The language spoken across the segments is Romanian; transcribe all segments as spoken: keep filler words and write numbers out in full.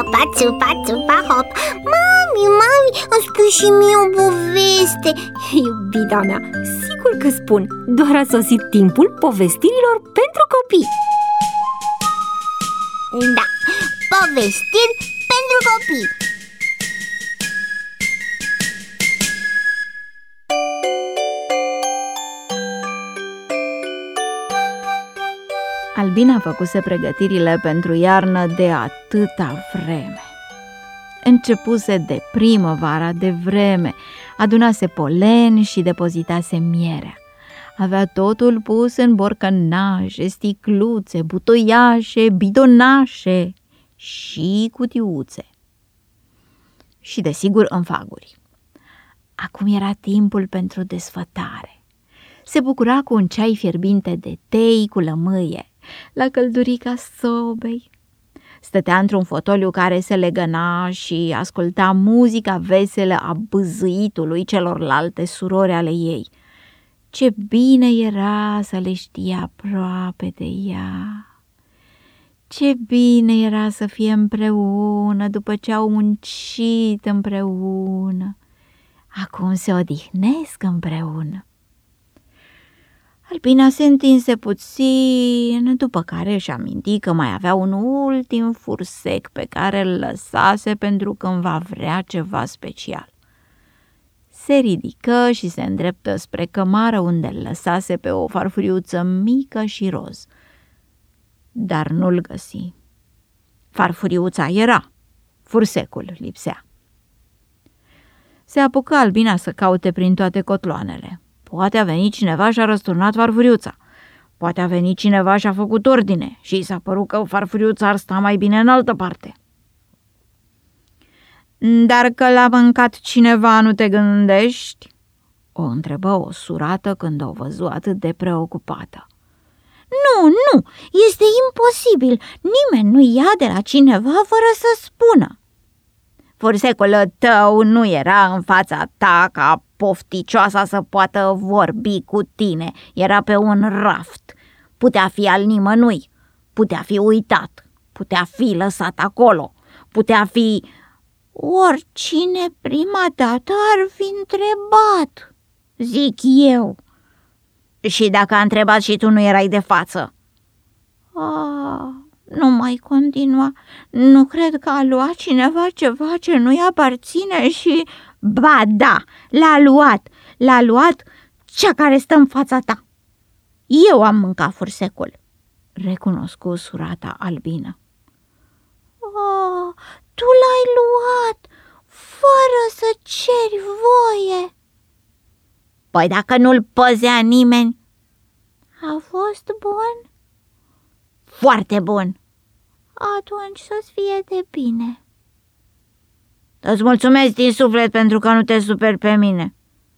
țupa, țupa, țupa, hop. Mami, mami, îmi spui și mie o poveste. Iubita mea, sigur că spun. Doar a sosit timpul povestirilor pentru copii. Da, povestiri pentru copii. Albina făcuse pregătirile pentru iarnă de atâta vreme. Începuse de primăvara de vreme, adunase polen și depozitase mierea. Avea totul pus în borcănașe, sticluțe, butoiașe, bidonașe și cutiuțe. Și desigur în faguri. Acum era timpul pentru desfătare. Se bucura cu un ceai fierbinte de tei cu lămâie, la căldurica sobei. Stătea într-un fotoliu care se legăna și asculta muzica veselă a bâzâitului celorlalte surori ale ei. Ce bine era să le știe aproape de ea! Ce bine era să fie împreună după ce au muncit împreună. Acum se odihnesc împreună. Albina se întinse puțin, după care își aminti că mai avea un ultim fursec pe care îl lăsase pentru când va vrea ceva special. Se ridică și se îndreptă spre cămară, unde îl lăsase pe o farfuriuță mică și roz. Dar nu-l găsi. Farfuriuța era, fursecul lipsea. Se apucă Albina să caute prin toate cotloanele. Poate a venit cineva și a răsturnat farfuriuța. Poate a venit cineva și a făcut ordine și i s-a părut că farfuriuța ar sta mai bine în altă parte. Dar că l-a mâncat cineva, nu te gândești? O întrebă o surată când o văzu atât de preocupată. Nu, nu, este imposibil. Nimeni nu ia de la cineva fără să spună. Fursecul tău nu era în fața ta ca pofticioasa să poată vorbi cu tine. Era pe un raft. Putea fi al nimănui. Putea fi uitat. Putea fi lăsat acolo. Putea fi... Oricine prima dată ar fi întrebat, zic eu. Și dacă a întrebat și tu nu erai de față? Ah, nu mai continua. Nu cred că a luat cineva ceva ce nu-i aparține și... Ba da, l-a luat. L-a luat cea care stă în fața ta. Eu am mâncat fursecul, recunoscu surata Albina. Oh, tu l-ai luat fără să ceri voie. Păi dacă nu-l păzea nimeni. A fost bun? Foarte bun. Atunci să-ți fie de bine. Îți mulțumesc din suflet pentru că nu te superi pe mine.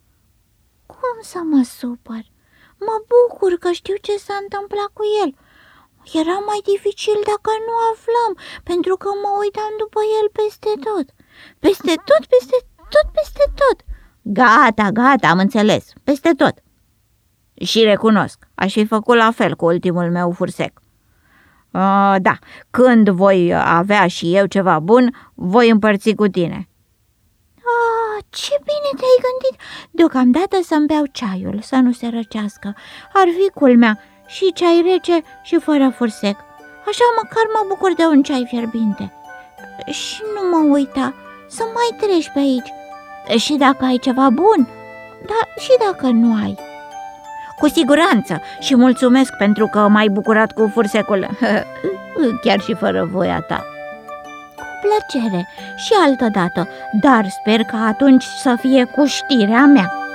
Cum să mă supăr? Mă bucur că știu ce s-a întâmplat cu el. Era mai dificil dacă nu aflam, pentru că mă uitam după el peste tot. Peste tot, peste tot, peste tot. Gata, gata, am înțeles, peste tot. Și recunosc, aș fi făcut la fel cu ultimul meu fursec. Uh, da, când voi avea și eu ceva bun, voi împărți cu tine. Ah, ce bine te-ai gândit! Deocamdată să-mi beau ceaiul, să nu se răcească. Ar fi culmea, și ceai rece și fără fursec. Așa măcar mă bucur de un ceai fierbinte. Și nu mă uita, să mai treci pe aici. Și dacă ai ceva bun, dar și dacă nu ai. Cu siguranță și mulțumesc pentru că m-ai bucurat cu fursecul, chiar și fără voia ta. Cu plăcere și altădată, dar sper că atunci să fie cu știrea mea.